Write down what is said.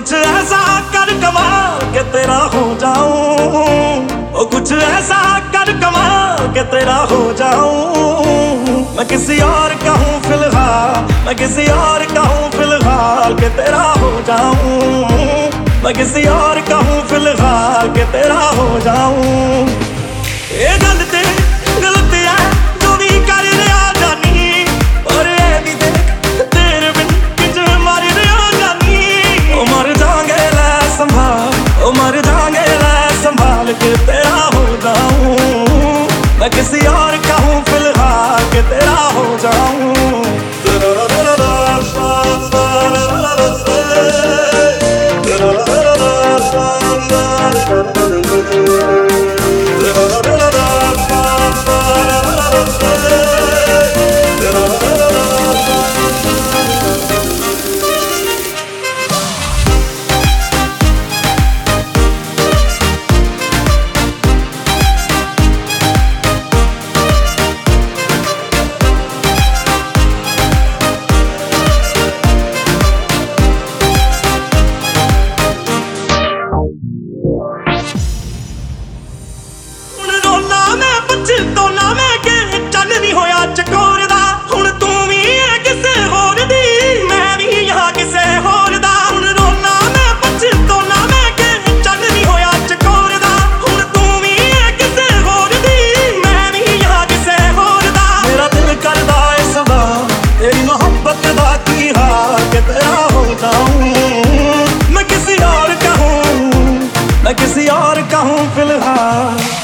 कुछ ऐसा कर कमाल के तेरा हो जाऊं, ओ कुछ ऐसा कर कमाल के तेरा हो जाऊं। मैं किसी और का हूँ फिलहाल, मैं किसी और का हूँ फिलहाल के तेरा हो जाऊं। मैं किसी और का हूँ फिलहाल के तेरा हो जाऊं। ये गलत है जो भी कर रहा जानी, और ये भी देख तेरे बिन किच मर रहा जानी। ओ मर जाएंगे लै संभाल, ओ मर जाएंगे लै संभाल के तेरा हो जाऊं। मैं किसी और का हूँ फिलहाल के तेरा हो जाऊं। मैं किसी और का हूँ फिलहाल।